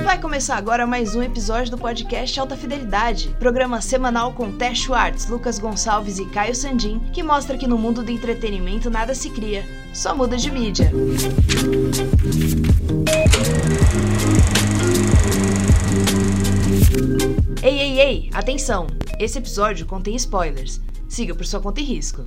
Vai começar agora mais um episódio do podcast Alta Fidelidade, programa semanal com Té Schwartz, Lucas Gonçalves e Caio Sandin, que mostra que no mundo do entretenimento nada se cria, só muda de mídia. Ei, atenção! Esse episódio contém spoilers. Siga por sua conta e risco.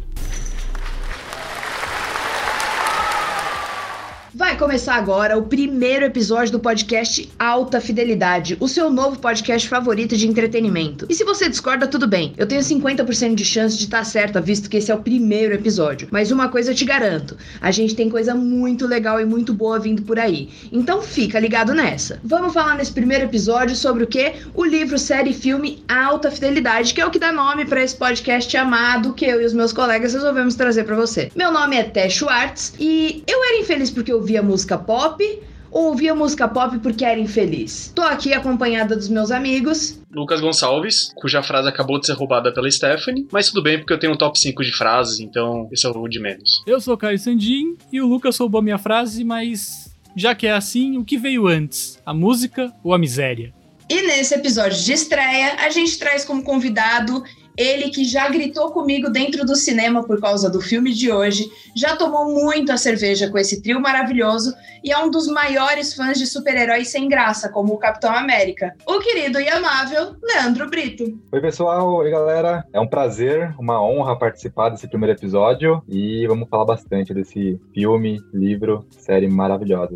Vai começar agora o primeiro episódio do podcast Alta Fidelidade, o seu novo podcast favorito de entretenimento. E se você discorda, tudo bem. Eu tenho 50% de chance de estar certa, visto que esse é o primeiro episódio. Mas uma coisa eu te garanto, a gente tem coisa muito legal e muito boa vindo por aí. Então fica ligado nessa. Vamos falar nesse primeiro episódio sobre o quê? O livro, série e filme Alta Fidelidade, que é o que dá nome para esse podcast amado que eu e os meus colegas resolvemos trazer para você. Meu nome é Té Schwartz e eu era infeliz porque eu ouvia música pop ou ouvia música pop porque era infeliz? Tô aqui acompanhada dos meus amigos Lucas Gonçalves, cuja frase acabou de ser roubada pela Stephanie, mas tudo bem porque eu tenho um top 5 de frases, então esse é o de menos. Eu sou o Caio Sandin e o Lucas roubou minha frase, mas já que é assim, o que veio antes? A música ou a miséria? E nesse episódio de estreia, a gente traz como convidado ele que já gritou comigo dentro do cinema por causa do filme de hoje, já tomou muita cerveja com esse trio maravilhoso e é um dos maiores fãs de super-heróis sem graça, como o Capitão América, o querido e amável Leandro Brito. Oi pessoal, oi galera, é um prazer, uma honra participar desse primeiro episódio e vamos falar bastante desse filme, livro, série maravilhosas.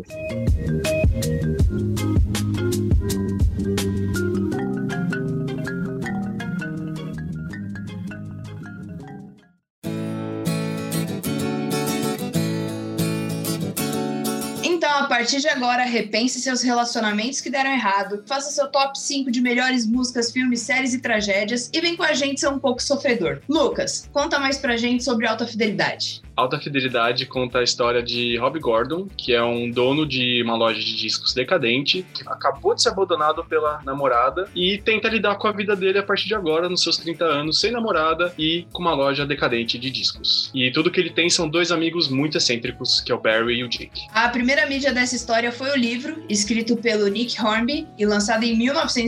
Então, a partir de agora, repense seus relacionamentos que deram errado, faça seu top 5 de melhores músicas, filmes, séries e tragédias e vem com a gente ser um pouco sofredor. Lucas, conta mais pra gente sobre Alta Fidelidade. Alta Fidelidade conta a história de Rob Gordon, que é um dono de uma loja de discos decadente, que acabou de ser abandonado pela namorada e tenta lidar com a vida dele a partir de agora, nos seus 30 anos, sem namorada e com uma loja decadente de discos. E tudo que ele tem são dois amigos muito excêntricos, que é o Barry e o Jake. A primeira mídia dessa história foi o livro, escrito pelo Nick Hornby e lançado em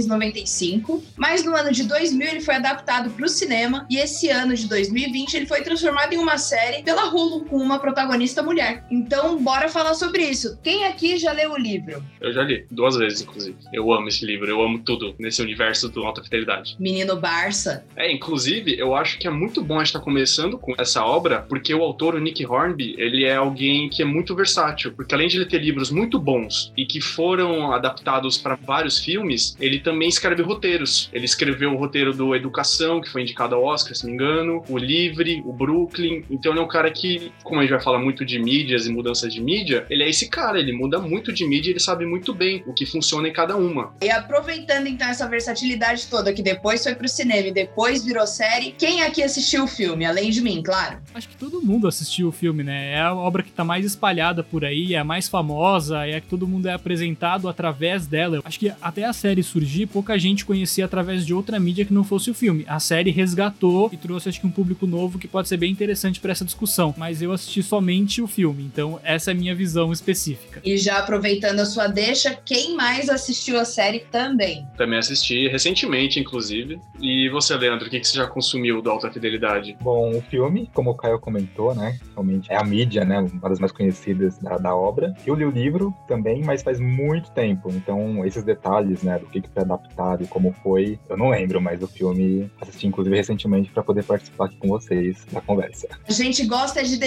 1995, mas no ano de 2000 ele foi adaptado para o cinema e esse ano de 2020 ele foi transformado em uma série pela Hulu, com uma protagonista mulher. Então, bora falar sobre isso. Quem aqui já leu o livro? Eu já li, 2 vezes, inclusive. Eu amo esse livro, eu amo tudo nesse universo do Alta Fidelidade. Menino Barça. Inclusive, eu acho que é muito bom a gente estar começando com essa obra, porque o autor, o Nick Hornby, ele é alguém que é muito versátil, porque além de ele ter livros muito bons e que foram adaptados para vários filmes, ele também escreve roteiros. Ele escreveu o roteiro do Educação, que foi indicado ao Oscar, se não me engano, o Livre, o Brooklyn. Então ele é um cara que, como a gente vai falar muito de mídias e mudanças de mídia, ele é esse cara, ele muda muito de mídia e ele sabe muito bem o que funciona em cada uma. E aproveitando então essa versatilidade toda, que depois foi pro cinema e depois virou série, quem aqui assistiu o filme? Além de mim, claro. Acho que todo mundo assistiu o filme, né? É a obra que tá mais espalhada por aí, é a mais famosa, é a que todo mundo é apresentado através dela. Acho que até a série surgir, pouca gente conhecia através de outra mídia que não fosse o filme. A série resgatou e trouxe, acho que, um público novo que pode ser bem interessante para essa discussão. Mas eu assisti somente o filme, então essa é a minha visão específica. E já aproveitando a sua deixa, quem mais assistiu a série também? Também assisti, recentemente, inclusive. E você, Leandro, o que você já consumiu do Alta Fidelidade? Bom, o filme, como o Caio comentou, né, realmente é a mídia, né, uma das mais conhecidas da obra. Eu li o livro também, mas faz muito tempo, então esses detalhes, né, do que foi adaptado e como foi, eu não lembro, mas o filme assisti, inclusive, recentemente para poder participar aqui com vocês da conversa. A gente gosta de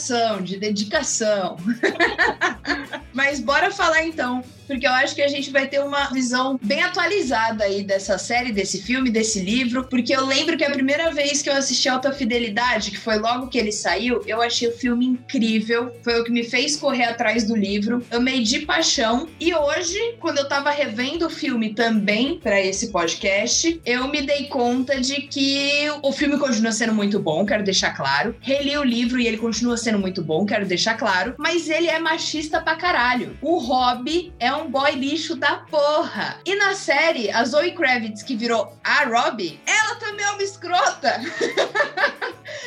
dedicação. Mas bora falar então, porque eu acho que a gente vai ter uma visão bem atualizada aí dessa série, desse filme, desse livro, porque eu lembro que a primeira vez que eu assisti Alta Fidelidade, que foi logo que ele saiu, eu achei o filme incrível, foi o que me fez correr atrás do livro, amei de paixão, e hoje, quando eu tava revendo o filme também pra esse podcast, eu me dei conta de que o filme continua sendo muito bom, quero deixar claro, reli o livro e ele continua sendo muito bom, quero deixar claro, mas ele é machista pra caralho. O Rob é um boy lixo da porra. E na série, a Zoe Kravitz, que virou a Robbie, ela também é uma escrota.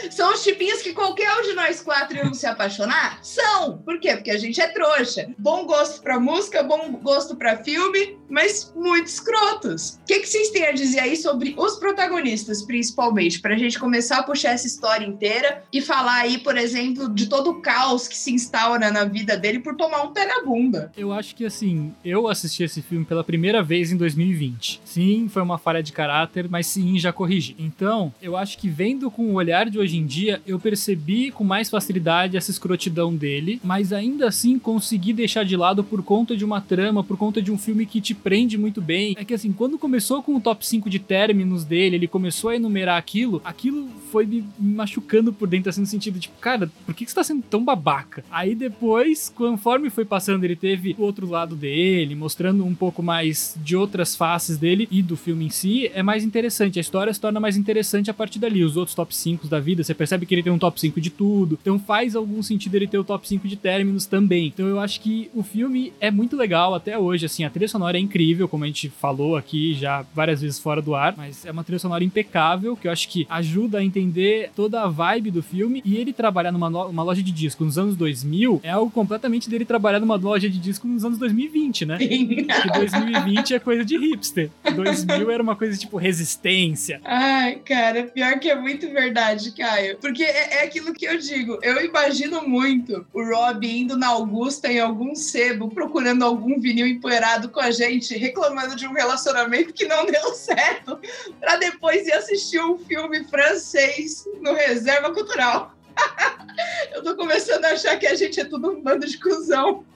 São os tipinhos que qualquer um de nós 4 íamos se apaixonar? São! Por quê? Porque a gente é trouxa. Bom gosto pra música, bom gosto pra filme, mas muito escrotos. O que vocês têm a dizer aí sobre os protagonistas, principalmente? Pra gente começar a puxar essa história inteira e falar aí, por exemplo, de todo o caos que se instaura na vida dele por tomar um pé na bunda. Eu acho que, assim, eu assisti esse filme pela primeira vez em 2020. Sim, foi uma falha de caráter, mas sim, já corrigi. Então, eu acho que vendo com o olhar de hoje em dia, eu percebi com mais facilidade essa escrotidão dele, mas ainda assim consegui deixar de lado por conta de uma trama, por conta de um filme que te prende muito bem. É que, assim, quando começou com o top 5 de términos dele, ele começou a enumerar aquilo foi me machucando por dentro, assim, no sentido, tipo, cara, por que você tá sendo tão babaca? Aí depois, conforme foi passando, ele teve o outro lado dele, mostrando um pouco mais de outras faces dele e do filme em si, é mais interessante. A história se torna mais interessante a partir dali. Os outros top 5 da vida, você percebe que ele tem um top 5 de tudo, então faz algum sentido ele ter o top 5 de términos também. Então eu acho que o filme é muito legal até hoje, assim, a trilha sonora é incrível, como a gente falou aqui já várias vezes fora do ar, mas é uma trilha sonora impecável, que eu acho que ajuda a entender toda a vibe do filme, e ele trabalhar numa loja de disco nos anos 2000 é algo completamente dele trabalhar numa loja de disco nos anos 2020, né? Porque 2020 é coisa de hipster. 2000 era uma coisa tipo resistência. Ai, cara, pior que é muito verdade, Caio. Porque é aquilo que eu digo. Eu imagino muito o Rob indo na Augusta em algum sebo, procurando algum vinil empoeirado com a gente, reclamando de um relacionamento que não deu certo, pra depois ir assistir um filme francês no Reserva Cultural. Eu tô começando a achar que a gente é tudo um bando de cuzão.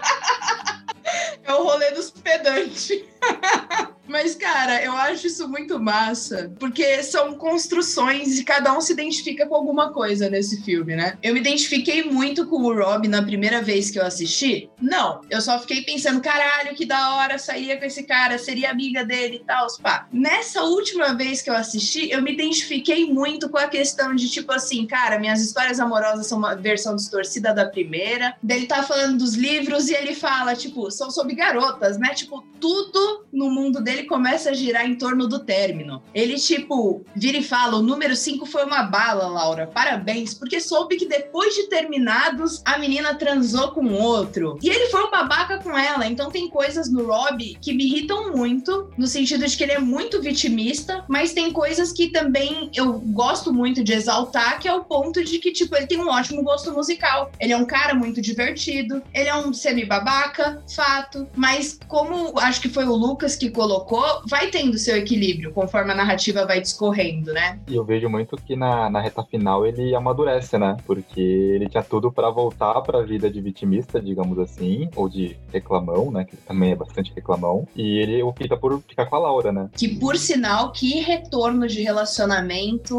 É o rolê dos pedantes. Mas, cara, eu acho isso muito massa, porque são construções e cada um se identifica com alguma coisa nesse filme, né? Eu me identifiquei muito com o Rob na primeira vez que eu assisti? Não. Eu só fiquei pensando, caralho, que da hora, sairia com esse cara, seria amiga dele e tal, pá. Nessa última vez que eu assisti, eu me identifiquei muito com a questão de, tipo assim, cara, minhas histórias amorosas são uma versão distorcida da primeira. Daí ele tá falando dos livros e ele fala, tipo, são sobre garotas, né? Tipo, tudo no mundo dele começa a girar em torno do término. Ele, tipo, vira e fala, o número 5 foi uma bala, Laura, parabéns, porque soube que depois de terminados, a menina transou com outro. E ele foi um babaca com ela, então tem coisas no Rob que me irritam muito, no sentido de que ele é muito vitimista, mas tem coisas que também eu gosto muito de exaltar, que é o ponto de que, tipo, ele tem um ótimo gosto musical. Ele é um cara muito divertido, ele é um semi-babaca, fato, mas como acho que foi o Lucas que colocou, vai tendo seu equilíbrio conforme a narrativa vai discorrendo, né? E eu vejo muito que na reta final ele amadurece, né? Porque ele tinha tudo pra voltar pra vida de vitimista, digamos assim, ou de reclamão, né? Que ele também é bastante reclamão. E ele opta por ficar com a Laura, né? Que, por sinal, que retorno de relacionamento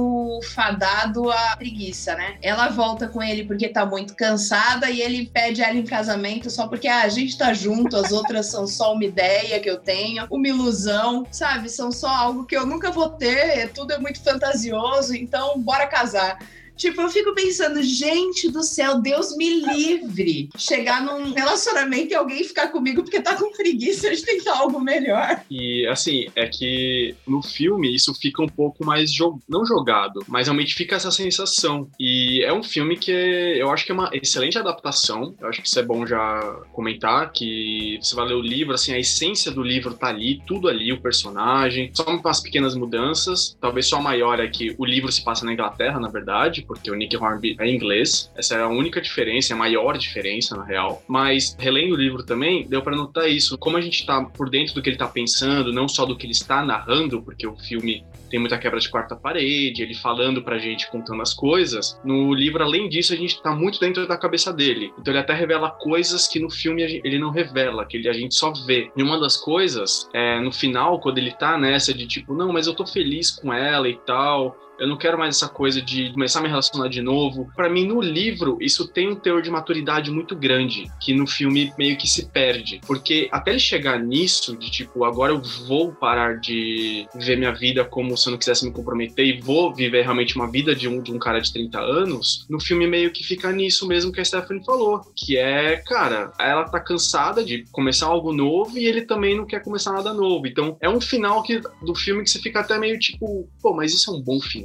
fadado à preguiça, né? Ela volta com ele porque tá muito cansada e ele pede ela em casamento só porque a gente tá junto, as outras são só uma ideia que eu tenho, uma ilusão, sabe? São só algo que eu nunca vou ter, tudo é muito fantasioso, então bora casar. Tipo, eu fico pensando, gente do céu, Deus me livre chegar num relacionamento e alguém ficar comigo porque tá com preguiça de tentar algo melhor. E, assim, é que no filme isso fica um pouco mais, não jogado, mas realmente fica essa sensação. E é um filme que eu acho que é uma excelente adaptação. Eu acho que isso é bom já comentar, que você vai ler o livro, assim, a essência do livro tá ali, tudo ali, o personagem, só umas pequenas mudanças. Talvez só a maior é que o livro se passa na Inglaterra, na verdade, porque o Nick Hornby é inglês. Essa é a única diferença, a maior diferença, na real. Mas, relendo o livro também, deu pra notar isso. Como a gente tá por dentro do que ele tá pensando, não só do que ele está narrando, porque o filme tem muita quebra de quarta parede, ele falando pra gente, contando as coisas. No livro, além disso, a gente tá muito dentro da cabeça dele. Então ele até revela coisas que no filme ele não revela, que a gente só vê. E uma das coisas, no final, quando ele tá nessa de tipo, não, mas eu tô feliz com ela e tal, eu não quero mais essa coisa de começar a me relacionar de novo. Pra mim, no livro, isso tem um teor de maturidade muito grande, que no filme meio que se perde. Porque até ele chegar nisso, de tipo, agora eu vou parar de viver minha vida como se eu não quisesse me comprometer e vou viver realmente uma vida de um cara de 30 anos, no filme meio que fica nisso mesmo que a Stephanie falou, que é, cara, ela tá cansada de começar algo novo e ele também não quer começar nada novo. Então, é um final do filme que você fica até meio tipo, pô, mas isso é um bom final?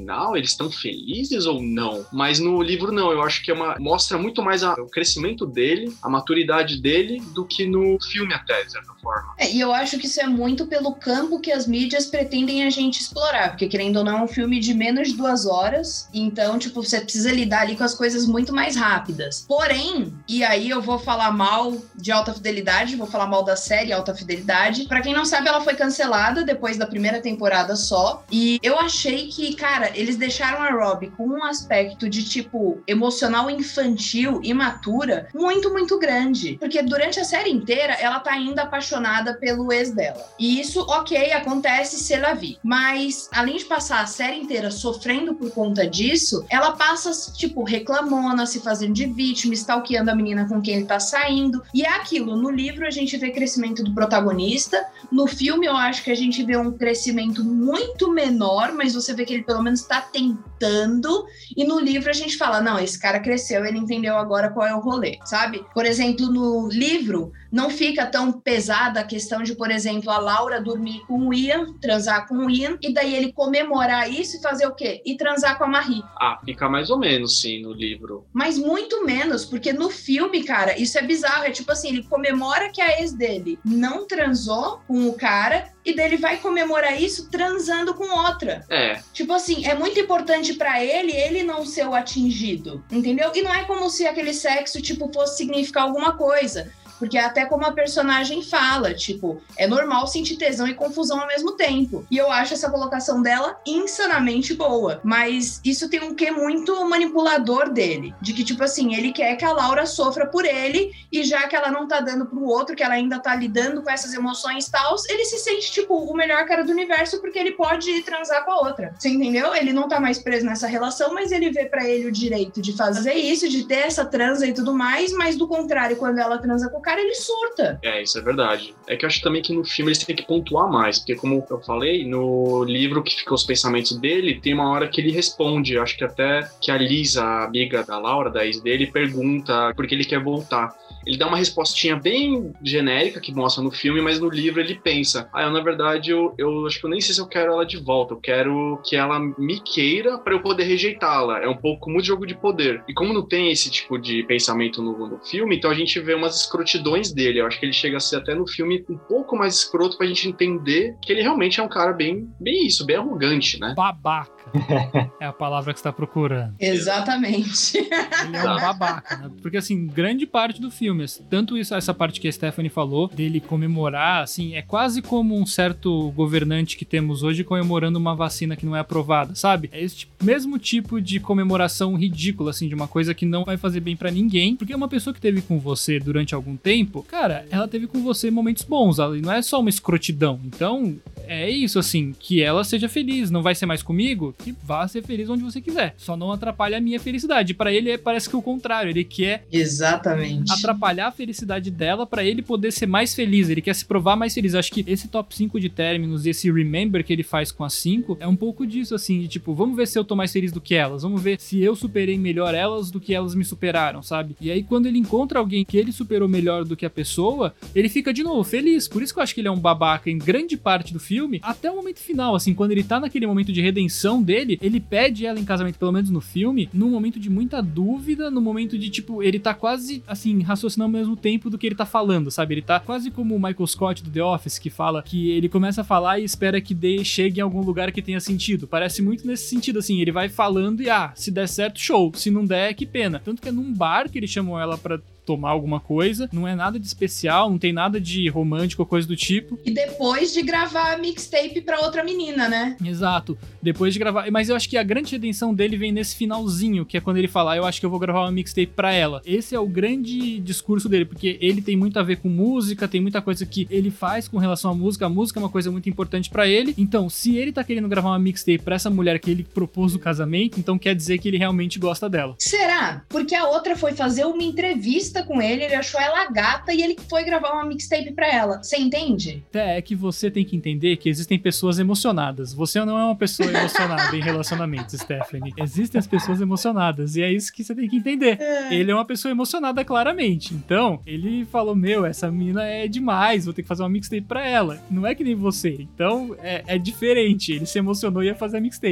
final, eles estão felizes ou não? Mas no livro não, eu acho que mostra muito mais o crescimento dele, a maturidade dele, do que no filme até, de certa forma. E eu acho que isso é muito pelo campo que as mídias pretendem a gente explorar, porque querendo ou não é um filme de menos de 2 horas, então, tipo, você precisa lidar ali com as coisas muito mais rápidas. Porém, e aí eu vou falar mal de Alta Fidelidade, vou falar mal da série Alta Fidelidade. Pra quem não sabe, ela foi cancelada depois da primeira temporada só, e eu achei que, cara, eles deixaram a Robbie com um aspecto de, tipo, emocional infantil, imatura, muito, muito grande. Porque durante a série inteira, ela tá ainda apaixonada pelo ex dela. E isso, ok, acontece se ela vir. Mas, além de passar a série inteira sofrendo por conta disso, ela passa, tipo, reclamona, se fazendo de vítima, stalkeando a menina com quem ele tá saindo. E é aquilo, no livro a gente vê crescimento do protagonista, no filme eu acho que a gente vê um crescimento muito menor, mas você vê que ele pelo menos tá tentando, e no livro a gente fala, não, esse cara cresceu, ele entendeu agora qual é o rolê, sabe? Por exemplo, no livro não fica tão pesada a questão de, por exemplo, a Laura dormir com o Ian, transar com o Ian, e daí ele comemorar isso e fazer o quê? E transar com a Marie. Fica mais ou menos, sim, no livro. Mas muito menos, porque no filme, cara, isso é bizarro. É tipo assim, ele comemora que a ex dele não transou com o cara, e daí ele vai comemorar isso transando com outra. Tipo assim, é muito importante pra ele não ser o atingido, entendeu? E não é como se aquele sexo, tipo, fosse significar alguma coisa. Porque até como a personagem fala, tipo, é normal sentir tesão e confusão ao mesmo tempo. E eu acho essa colocação dela insanamente boa. Mas isso tem um quê muito manipulador dele. De que, tipo assim, ele quer que a Laura sofra por ele, e já que ela não tá dando pro outro, que ela ainda tá lidando com essas emoções e tal, ele se sente, tipo, o melhor cara do universo porque ele pode ir transar com a outra. Você entendeu? Ele não tá mais preso nessa relação, mas ele vê pra ele o direito de fazer isso, de ter essa transa e tudo mais, mas do contrário, quando ela transa com o cara, ele surta. Isso é verdade. É que eu acho também que no filme eles têm que pontuar mais, porque como eu falei, no livro que fica os pensamentos dele, tem uma hora que ele responde, acho que até que a Lisa, a amiga da Laura, da ex dele, pergunta por que ele quer voltar. Ele dá uma respostinha bem genérica que mostra no filme, mas no livro ele pensa, na verdade eu acho que eu nem sei se eu quero ela de volta, eu quero que ela me queira pra eu poder rejeitá-la. É um pouco muito jogo de poder. E como não tem esse tipo de pensamento no filme, então a gente vê umas escrotidões dele. Eu acho que ele chega a ser até no filme um pouco mais escroto pra gente entender que ele realmente é um cara bem bem arrogante, né? Babaca. É a palavra que você tá procurando. Exatamente. Ele é um babaca, né? Porque, assim, grande parte do filme, tanto isso, essa parte que a Stephanie falou, dele comemorar, assim, é quase como um certo governante que temos hoje comemorando uma vacina que não é aprovada, sabe? É esse mesmo tipo de comemoração ridícula, assim, de uma coisa que não vai fazer bem pra ninguém, porque uma pessoa que teve com você durante algum tempo, cara, ela teve com você momentos bons, ela não é só uma escrotidão. Então, é isso, assim, que ela seja feliz, não vai ser mais comigo, que vá ser feliz onde você quiser, só não atrapalha a minha felicidade. Pra ele parece que é o contrário, ele quer exatamente atrapalhar a felicidade dela pra ele poder ser mais feliz, ele quer se provar mais feliz. Acho que esse top 5 de términos e esse remember que ele faz com as 5 é um pouco disso, assim, de tipo, vamos ver se eu tô mais feliz do que elas, vamos ver se eu superei melhor elas do que elas me superaram, sabe? E aí quando ele encontra alguém que ele superou melhor do que a pessoa, ele fica de novo feliz. Por isso que eu acho que ele é um babaca em grande parte do filme, até o momento final, assim, quando ele tá naquele momento de redenção dele, ele pede ela em casamento, pelo menos no filme, num momento de muita dúvida, no momento de, tipo, ele tá quase, assim, raciocinando ao mesmo tempo do que ele tá falando, sabe? Ele tá quase como o Michael Scott do The Office, que fala que ele começa a falar e espera que chegue em algum lugar que tenha sentido. Parece muito nesse sentido, assim, ele vai falando e, se der certo, show. Se não der, que pena. Tanto que é num bar que ele chamou ela pra tomar alguma coisa, não é nada de especial, não tem nada de romântico ou coisa do tipo. E depois de gravar a mixtape pra outra menina, né? Exato, depois de gravar, mas eu acho que a grande redenção dele vem nesse finalzinho, que é quando ele fala, eu acho que eu vou gravar uma mixtape pra ela. Esse é o grande discurso dele, porque ele tem muito a ver com música, tem muita coisa que ele faz com relação à música, a música é uma coisa muito importante pra ele, então se ele tá querendo gravar uma mixtape pra essa mulher que ele propôs o casamento, então quer dizer que ele realmente gosta dela. Será? Porque a outra foi fazer uma entrevista com ele achou ela gata e ele foi gravar uma mixtape pra ela. Você entende? É que você tem que entender que existem pessoas emocionadas. Você não é uma pessoa emocionada em relacionamentos, Stephanie. Existem as pessoas emocionadas e é isso que você tem que entender. Ele é uma pessoa emocionada claramente. Então, ele falou, essa menina é demais, vou ter que fazer uma mixtape pra ela. Não é que nem você. Então, é diferente. Ele se emocionou e ia fazer a mixtape.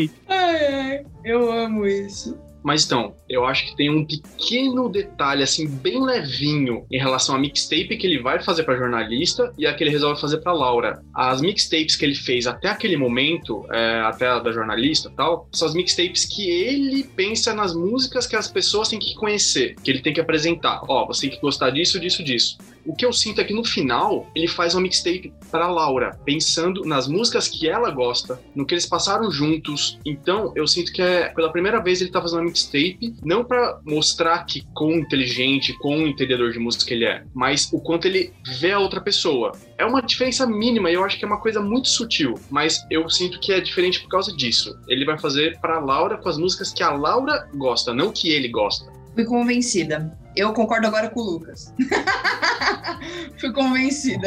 Ai, eu amo isso. Mas então, eu acho que tem um pequeno detalhe, assim, bem levinho em relação à mixtape que ele vai fazer pra jornalista e a que ele resolve fazer pra Laura. As mixtapes que ele fez até aquele momento, até a da jornalista e tal, são as mixtapes que ele pensa nas músicas que as pessoas têm que conhecer, que ele tem que apresentar. Ó, você tem que gostar disso, disso, disso. O que eu sinto é que no final, ele faz uma mixtape pra Laura, pensando nas músicas que ela gosta, no que eles passaram juntos. Então, eu sinto que pela primeira vez ele tá fazendo uma mixtape, não pra mostrar que quão inteligente, quão entendedor de música ele é, mas o quanto ele vê a outra pessoa. É uma diferença mínima e eu acho que é uma coisa muito sutil, mas eu sinto que é diferente por causa disso. Ele vai fazer pra Laura com as músicas que a Laura gosta, não que ele gosta. Fui convencida. Eu concordo agora com o Lucas. Fui convencida.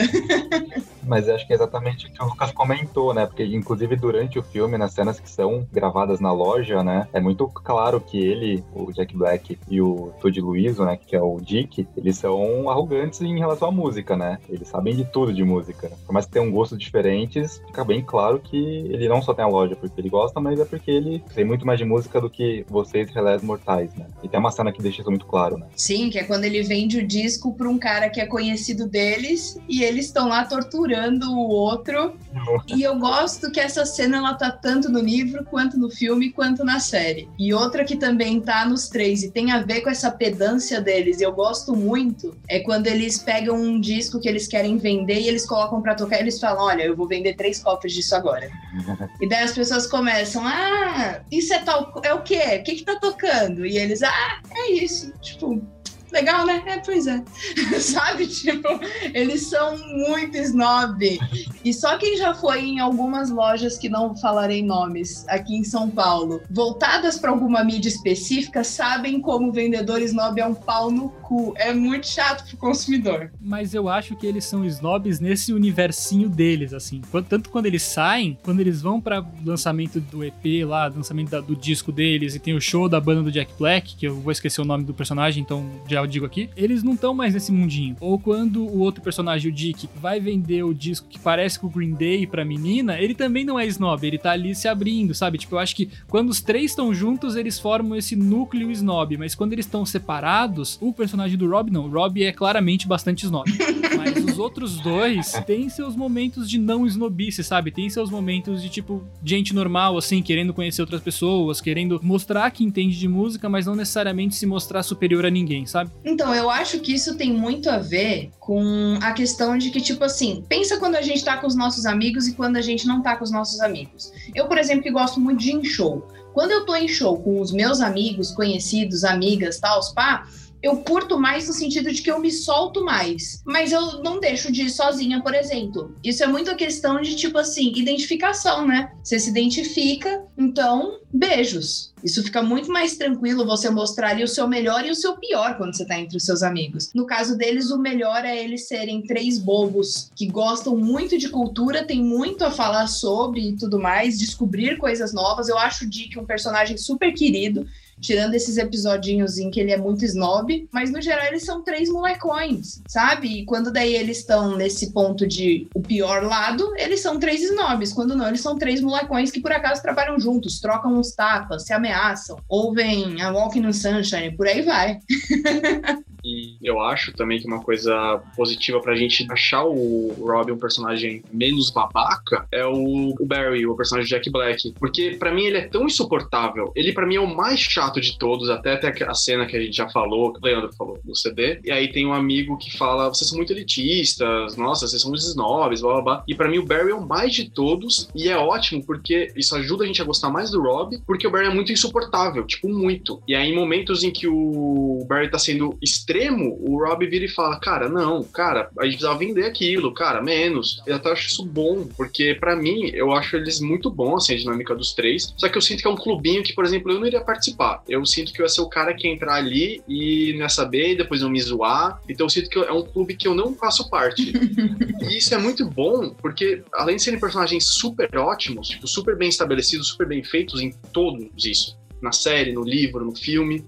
Mas acho que é exatamente o que o Lucas comentou, né? Porque, inclusive, durante o filme, nas cenas que são gravadas na loja, né? É muito claro que ele, o Jack Black e o Todd Luizo, né? Que é o Dick, eles são arrogantes em relação à música, né? Eles sabem de tudo de música. Por mais que tenham gostos diferentes, fica bem claro que ele não só tem a loja porque ele gosta, mas é porque ele tem muito mais de música do que vocês, relés mortais, né? E tem uma cena que deixa isso muito claro, né? Sim, que é quando ele vende o disco para um cara que é conhecido deles e eles estão lá torturando o outro. E eu gosto que essa cena ela tá tanto no livro, quanto no filme, quanto na série. E outra que também tá nos três e tem a ver com essa pedância deles, eu gosto muito, é quando eles pegam um disco que eles querem vender e eles colocam pra tocar e eles falam, olha, eu vou vender 3 cópias disso agora. E daí as pessoas começam, isso é tal, é o quê? O que tá tocando? E eles, é isso. Tipo, legal, né? Pois é. Sabe? Tipo, eles são muito snob. E só quem já foi em algumas lojas, que não falarei nomes, aqui em São Paulo, voltadas para alguma mídia específica, sabem como o vendedor snob é um pau no cu. É muito chato pro consumidor. Mas eu acho que eles são snobs nesse universinho deles, assim. Tanto quando eles saem, quando eles vão para lançamento do EP lá, lançamento do disco deles, e tem o show da banda do Jack Black, que eu vou esquecer o nome do personagem, então já eu digo aqui, eles não estão mais nesse mundinho. Ou quando o outro personagem, o Dick, vai vender o disco que parece com o Green Day pra menina, ele também não é snob, ele tá ali se abrindo, sabe? Tipo, eu acho que quando os três estão juntos, eles formam esse núcleo snob, mas quando eles estão separados, o personagem do Rob não, o Rob é claramente bastante snob. Mas os outros dois têm seus momentos de não snobice, sabe? Tem seus momentos de, tipo, gente normal, assim, querendo conhecer outras pessoas, querendo mostrar que entende de música, mas não necessariamente se mostrar superior a ninguém, sabe? Então, eu acho que isso tem muito a ver com a questão de que, tipo assim, pensa quando a gente tá com os nossos amigos e quando a gente não tá com os nossos amigos. Eu, por exemplo, que gosto muito de ir em show. Quando eu tô em show com os meus amigos, conhecidos, amigas, tal, eu curto mais no sentido de que eu me solto mais. Mas eu não deixo de ir sozinha, por exemplo. Isso é muito a questão de, tipo assim, identificação, né? Você se identifica, então, beijos. Isso fica muito mais tranquilo você mostrar ali o seu melhor e o seu pior quando você tá entre os seus amigos. No caso deles, o melhor é eles serem 3 bobos que gostam muito de cultura, tem muito a falar sobre e tudo mais, descobrir coisas novas. Eu acho o Dick um personagem super querido, tirando esses episodinhos em que ele é muito snob, mas no geral eles são 3 molecões, sabe? E quando daí eles estão nesse ponto de o pior lado, eles são 3 snobs, quando não, eles são 3 molecões que por acaso trabalham juntos, trocam uns tapas, se ameaçam, ouvem a Walking on Sunshine, por aí vai. E eu acho também que uma coisa positiva pra gente achar o Rob um personagem menos babaca é o Barry, o personagem de Jack Black. Porque pra mim ele é tão insuportável. Ele pra mim é o mais chato de todos, até a cena que a gente já falou, que o Leandro falou no CD. E aí tem um amigo que fala, vocês são muito elitistas, nossa, vocês são muito snobs, blá blá blá. E pra mim o Barry é o mais de todos e é ótimo porque isso ajuda a gente a gostar mais do Rob, porque o Barry é muito insuportável, tipo, muito. E aí em momentos em que o Barry tá sendo extremo, o Rob vira e fala, cara, não, cara, a gente precisava vender aquilo, cara, menos. Eu até acho isso bom, porque pra mim, eu acho eles muito bons, assim, a dinâmica dos 3, só que eu sinto que é um clubinho que, por exemplo, eu não iria participar. Eu sinto que eu ia ser o cara que ia entrar ali e não ia saber, e depois não me zoar. Então eu sinto que é um clube que eu não faço parte. E isso é muito bom, porque além de serem personagens super ótimos, tipo, super bem estabelecidos, super bem feitos em todos isso, na série, no livro, no filme,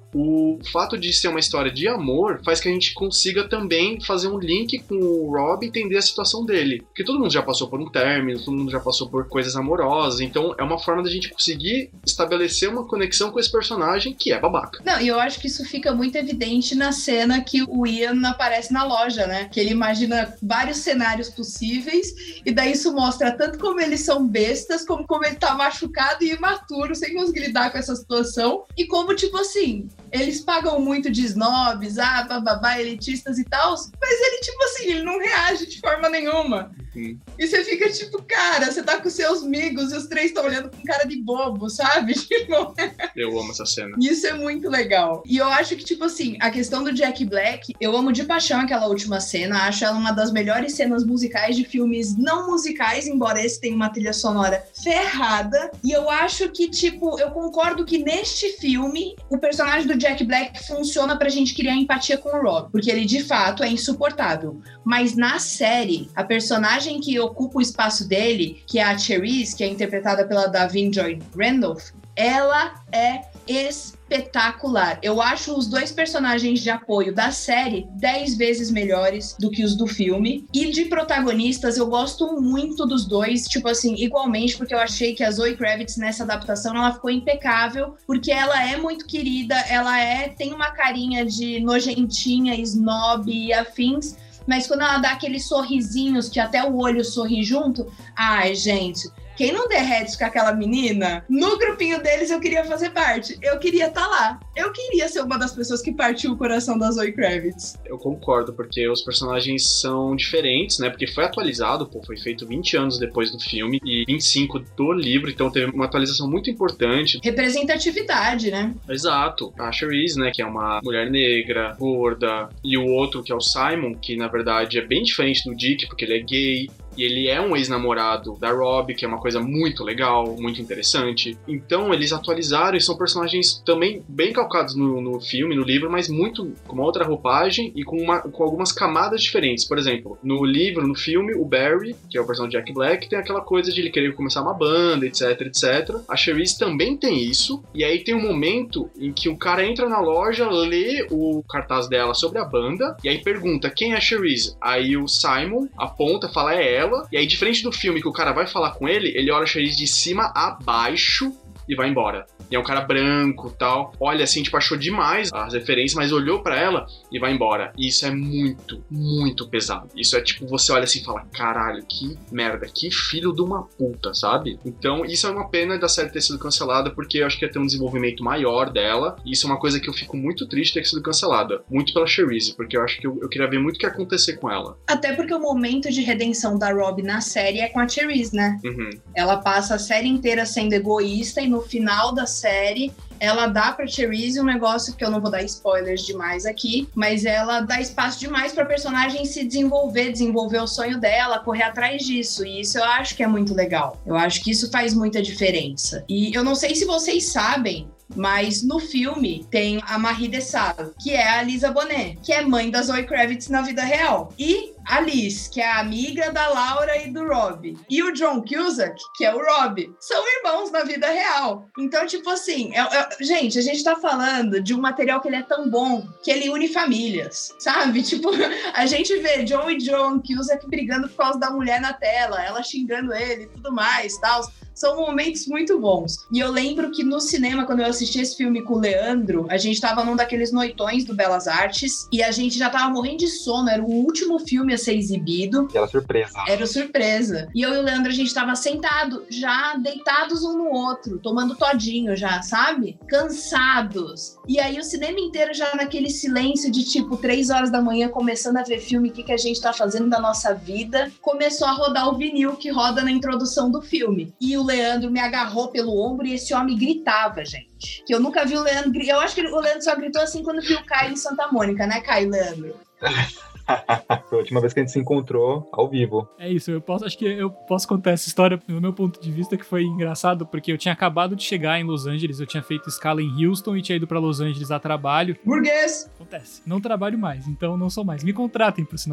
o fato de ser uma história de amor faz que a gente consiga também fazer um link com o Rob e entender a situação dele. Porque todo mundo já passou por um término, todo mundo já passou por coisas amorosas, então é uma forma da gente conseguir estabelecer uma conexão com esse personagem que é babaca. Não, e eu acho que isso fica muito evidente na cena que o Ian aparece na loja, né? Que ele imagina vários cenários possíveis e daí isso mostra tanto como eles são bestas, como ele tá machucado e imaturo, sem conseguir lidar com essa situação, e como, tipo assim, eles pagam muito de snobs, bababá, elitistas e tal, mas ele, tipo assim, ele não reage de forma nenhuma. Uhum. E você fica tipo, cara, você tá com seus amigos e os três estão olhando com cara de bobo, sabe? Tipo, eu amo essa cena. Isso é muito legal. E eu acho que, tipo assim, a questão do Jack Black, eu amo de paixão aquela última cena, acho ela uma das melhores cenas musicais de filmes não musicais, embora esse tenha uma trilha sonora ferrada. E eu acho que, tipo, eu concordo que neste filme, o personagem do Jack Black funciona pra gente criar empatia com o Rob, porque ele, de fato, é insuportável. Mas na série, a personagem que ocupa o espaço dele, que é a Cherise, que é interpretada pela Davin Joy Randolph, ela é espetacular. Eu acho os dois personagens de apoio da série 10 vezes melhores do que os do filme. E de protagonistas, eu gosto muito dos dois, tipo assim, igualmente, porque eu achei que a Zoe Kravitz nessa adaptação, ela ficou impecável, porque ela é muito querida, ela tem uma carinha de nojentinha, snob e afins, mas quando ela dá aqueles sorrisinhos que até o olho sorri junto, ai, gente, quem não derrete com aquela menina? No grupinho deles eu queria fazer parte. Eu queria estar lá. Eu queria ser uma das pessoas que partiu o coração da Zoe Kravitz. Eu concordo, porque os personagens são diferentes, né? Porque foi atualizado, foi feito 20 anos depois do filme e 25 do livro, então teve uma atualização muito importante. Representatividade, né? Exato. A Cherise, né? Que é uma mulher negra, gorda, e o outro, que é o Simon, que na verdade é bem diferente do Dick, porque ele é gay. E ele é um ex-namorado da Rob, que é uma coisa muito legal, muito interessante. Então eles atualizaram e são personagens também bem calcados no filme, no livro, mas muito com uma outra roupagem e com algumas camadas diferentes. Por exemplo, no livro, no filme, o Barry, que é o personagem de Jack Black, tem aquela coisa de ele querer começar uma banda, etc, etc. A Cherise também tem isso. E aí tem um momento em que o cara entra na loja, lê o cartaz dela sobre a banda, e aí pergunta quem é a Cherise. Aí o Simon aponta, fala é ela. E aí, diferente do filme que o cara vai falar com ele, ele olha a Cherise de cima a baixo e vai embora. E é um cara branco e tal. Olha assim, tipo, achou demais as referências, mas olhou pra ela e vai embora. E isso é muito, muito pesado. Isso é tipo, você olha assim e fala, caralho, que merda, que filho de uma puta, sabe? Então, isso é uma pena da série ter sido cancelada, porque eu acho que ia ter um desenvolvimento maior dela. E isso é uma coisa que eu fico muito triste ter sido cancelada. Muito pela Cherise, porque eu acho que eu queria ver muito o que ia acontecer com ela. Até porque o momento de redenção da Rob na série é com a Cherise, né? Uhum. Ela passa a série inteira sendo egoísta e no final da série ela dá pra Cherise um negócio que eu não vou dar spoilers demais aqui, mas ela dá espaço demais pra personagem se desenvolver o sonho dela, correr atrás disso, e isso eu acho que é muito legal. Eu acho que isso faz muita diferença. E eu não sei se vocês sabem, mas no filme tem a Marie Dessal, que é a Lisa Bonet, que é mãe da Zoe Kravitz na vida real. E a Liz, que é a amiga da Laura e do Rob. E o John Cusack, que é o Rob. São irmãos na vida real. Então, tipo assim, gente, a gente tá falando de um material que ele é tão bom que ele une famílias, sabe? Tipo, a gente vê John e John Cusack brigando por causa da mulher na tela, ela xingando ele e tudo mais, tal. São momentos muito bons. E eu lembro que no cinema, quando eu assisti esse filme com o Leandro, a gente tava num daqueles noitões do Belas Artes e a gente já tava morrendo de sono. Era o último filme a ser exibido. E era surpresa. Era surpresa. E eu e o Leandro, a gente tava sentado, já deitados um no outro, tomando todinho já, sabe? Cansados. E aí o cinema inteiro já naquele silêncio de tipo 3 horas da manhã, começando a ver filme, o que a gente tá fazendo da nossa vida. Começou a rodar o vinil que roda na introdução do filme. E o Leandro me agarrou pelo ombro e esse homem gritava, gente. Que eu nunca vi o Leandro... Eu acho que o Leandro só gritou assim quando viu o Caio em Santa Mônica, né, Caio, Leandro? Foi a última vez que a gente se encontrou ao vivo. É isso, acho que eu posso contar essa história no meu ponto de vista, que foi engraçado, porque eu tinha acabado de chegar em Los Angeles, eu tinha feito escala em Houston e tinha ido pra Los Angeles a trabalho. Burguês! Acontece. Não trabalho mais, então não sou mais. Me contratem, por sinal.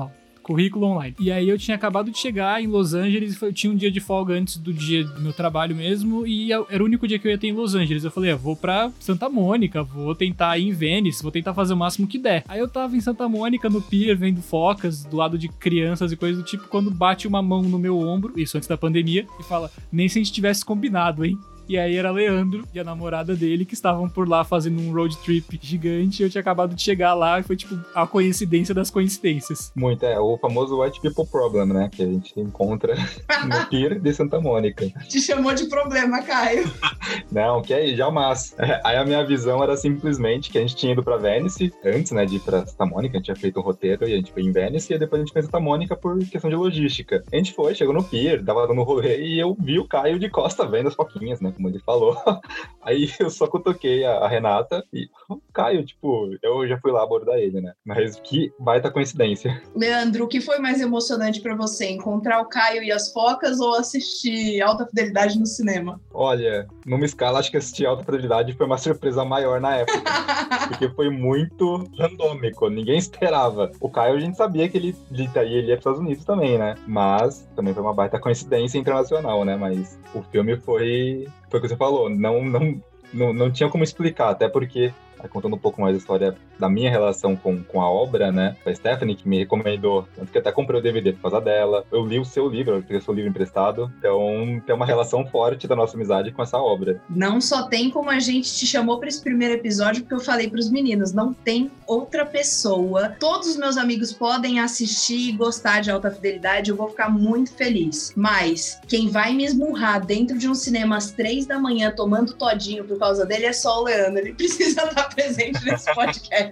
currículo online. E aí eu tinha acabado de chegar em Los Angeles, eu tinha um dia de folga antes do dia do meu trabalho mesmo, e era o único dia que eu ia ter em Los Angeles. Eu falei, vou pra Santa Mônica, vou tentar ir em Venice, vou tentar fazer o máximo que der. Aí eu tava em Santa Mônica, no pier, vendo focas, do lado de crianças e coisas do tipo, quando bate uma mão no meu ombro, isso antes da pandemia, e fala, nem se a gente tivesse combinado, hein? E aí era Leandro e a namorada dele que estavam por lá fazendo um road trip gigante. Eu tinha acabado de chegar lá e foi tipo a coincidência das coincidências. Muito, o famoso White People Problem, né? Que a gente encontra no pier de Santa Mônica. Te chamou de problema, Caio. Não, que aí, jamais. Aí a minha visão era simplesmente que a gente tinha ido pra Venice, antes, né, de ir pra Santa Mônica, a gente tinha feito um roteiro e a gente foi em Venice e depois a gente foi em Santa Mônica por questão de logística. A gente foi, chegou no pier, tava dando rolê e eu vi o Caio de costa vendo as foquinhas, né? Como ele falou. Aí eu só cutuquei a Renata e o Caio, tipo, eu já fui lá abordar ele, né? Mas que baita coincidência. Leandro, o que foi mais emocionante pra você? Encontrar o Caio e as focas ou assistir Alta Fidelidade no cinema? Olha, numa escala, acho que assistir Alta Fidelidade foi uma surpresa maior na época. Porque foi muito randômico, ninguém esperava. O Caio, a gente sabia que ele ia para os Estados Unidos também, né? Mas também foi uma baita coincidência internacional, né? Mas o filme foi o que você falou, não tinha como explicar, até porque, contando um pouco mais a história da minha relação com a obra, né? A Stephanie, que me recomendou, tanto que até comprei o DVD por causa dela. Eu li o seu livro, eu peguei o seu livro emprestado. Então, tem uma relação forte da nossa amizade com essa obra. Não só tem como a gente te chamou para esse primeiro episódio, porque eu falei para os meninos, não tem outra pessoa. Todos os meus amigos podem assistir e gostar de Alta Fidelidade, eu vou ficar muito feliz. Mas, quem vai me esmurrar dentro de um cinema às 3 da manhã, tomando todinho por causa dele, é só o Leandro. Ele precisa estar presente nesse podcast.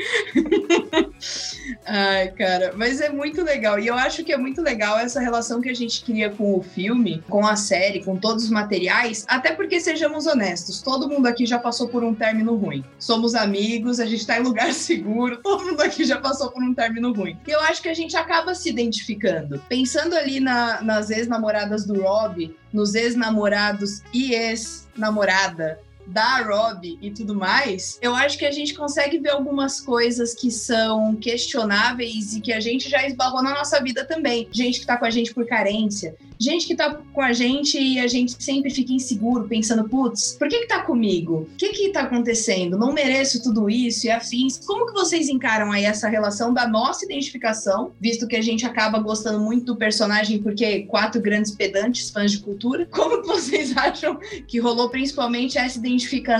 Ai, cara, mas é muito legal. E eu acho que é muito legal essa relação que a gente cria com o filme, com a série, com todos os materiais, até porque, sejamos honestos, todo mundo aqui já passou por um término ruim. Somos amigos, a gente tá em lugar seguro, todo mundo aqui já passou por um término ruim. E eu acho que a gente acaba se identificando. Pensando ali nas ex-namoradas do Rob, nos ex-namorados e ex-namorada da Rob e tudo mais, eu acho que a gente consegue ver algumas coisas que são questionáveis e que a gente já esbarrou na nossa vida também. Gente que tá com a gente por carência, gente que tá com a gente e a gente sempre fica inseguro, pensando, putz, por que tá comigo? O que tá acontecendo? Não mereço tudo isso e afins. Como que vocês encaram aí essa relação da nossa identificação, visto que a gente acaba gostando muito do personagem porque 4 grandes pedantes, fãs de cultura? Como que vocês acham que rolou principalmente essa identificação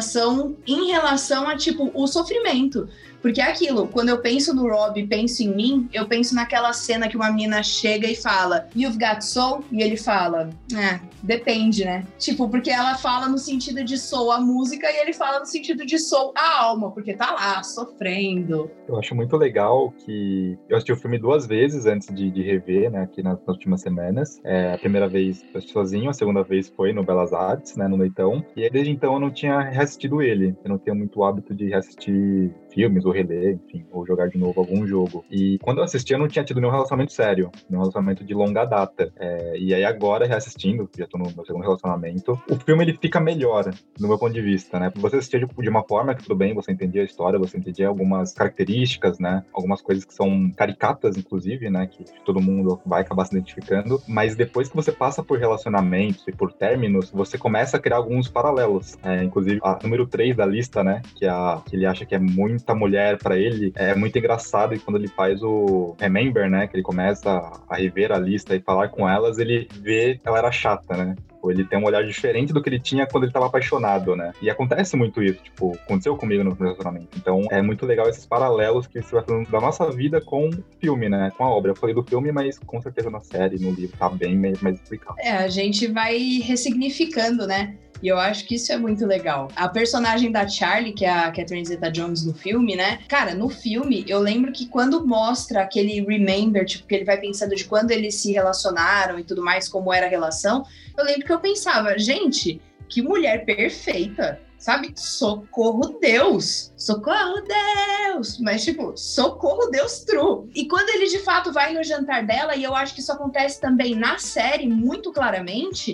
em relação a, tipo, o sofrimento? Porque é aquilo, quando eu penso no Rob e penso em mim, eu penso naquela cena que uma menina chega e fala, "You've got soul?" E ele fala, depende, né? Tipo, porque ela fala no sentido de soul a música e ele fala no sentido de soul a alma, porque tá lá, sofrendo. Eu acho muito legal que eu assisti o filme 2 vezes antes de rever, né, aqui nas últimas semanas. A primeira vez eu assisti sozinho, a segunda vez foi no Belas Artes, né, no Noitão. E aí, desde então eu não tinha reassistido ele. Eu não tenho muito hábito de reassistir filmes ou reler, enfim, ou jogar de novo algum jogo. E quando eu assisti, eu não tinha tido nenhum relacionamento sério, nenhum relacionamento de longa data. E aí agora, reassistindo, já tô no meu segundo relacionamento, o filme ele fica melhor, no meu ponto de vista, né? Você assistia de uma forma que tudo bem, você entendia a história, você entendia algumas características, né? Algumas coisas que são caricatas, inclusive, né? Que todo mundo vai acabar se identificando. Mas depois que você passa por relacionamentos e por términos, você começa a criar alguns paralelos. Inclusive, a número 3 da lista, né? Que ele acha que é muita mulher pra ele, é muito engraçado. E quando ele faz o Remember, né? Que ele começa a rever a lista e falar com elas, ele vê que ela era chata, né? Ele tem um olhar diferente do que ele tinha quando ele estava apaixonado, né? E acontece muito isso, tipo, aconteceu comigo no relacionamento. Então, é muito legal esses paralelos que você vai fazendo da nossa vida com o filme, né? Com a obra. Eu falei do filme, mas com certeza na série, no livro, tá bem mais explicado. A gente vai ressignificando, né? E eu acho que isso é muito legal. A personagem da Charlie, que é a Catherine Zeta-Jones no filme, né? Cara, no filme, eu lembro que quando mostra aquele remember, tipo, que ele vai pensando de quando eles se relacionaram e tudo mais, como era a relação, eu lembro que eu pensava, gente, que mulher perfeita, sabe? Socorro Deus! Socorro Deus! Mas, tipo, socorro Deus true! E quando ele, de fato, vai no jantar dela, e eu acho que isso acontece também na série, muito claramente,